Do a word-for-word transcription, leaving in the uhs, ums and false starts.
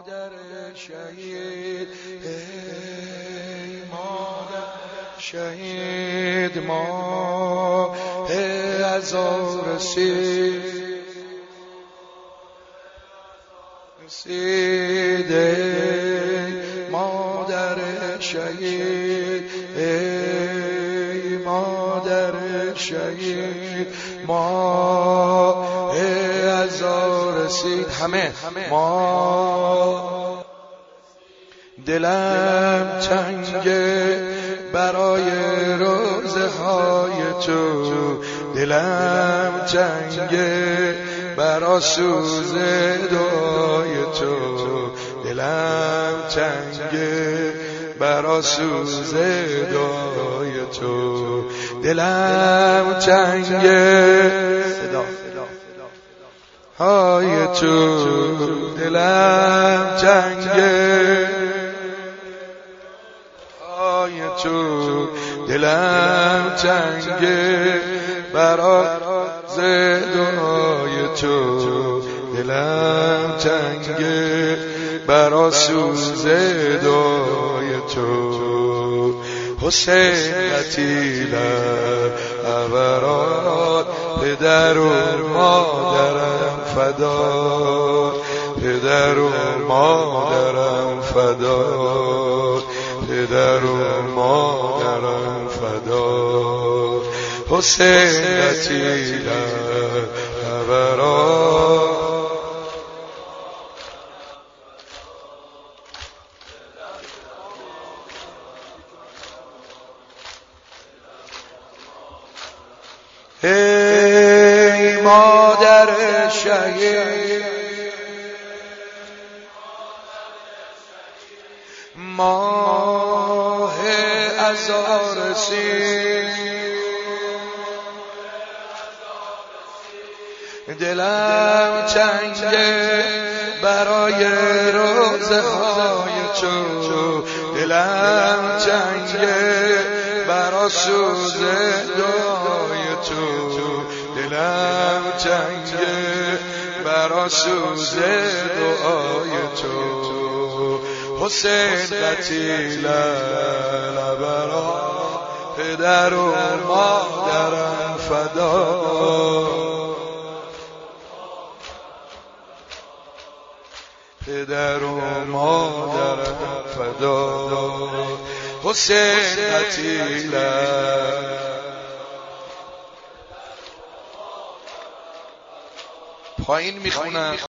مادر شهید ای مادر شهید ماه عزا رسید رسید ای مادر شهید ای مادر شهید ماه عزا رسید همه ما دلم تنگه برای روزه های تو دلم تنگه برا سوز دعای تو دلم تنگه برا سوز دعای تو دلم تنگه های تو دلم تنگه های تو دلم تنگه برا دعای تو دلم تنگه برا سوز دعای تو حسین قتیلم ابرات پدر و مادرم فدا پدر و مادرم فدا پدر و مادرم فدا حسین قتیلم ابرات ای مادر شهید ماه عزا رسید دلم تنگه برای روزه های تو دلم تنگه برا سوز دعای تو دلم تنگه برا سوز دعای تو حسین قتیلم ابرات پدر و مادرم فدا پدر و مادرم فدا حسین قتیلم پایین میخونم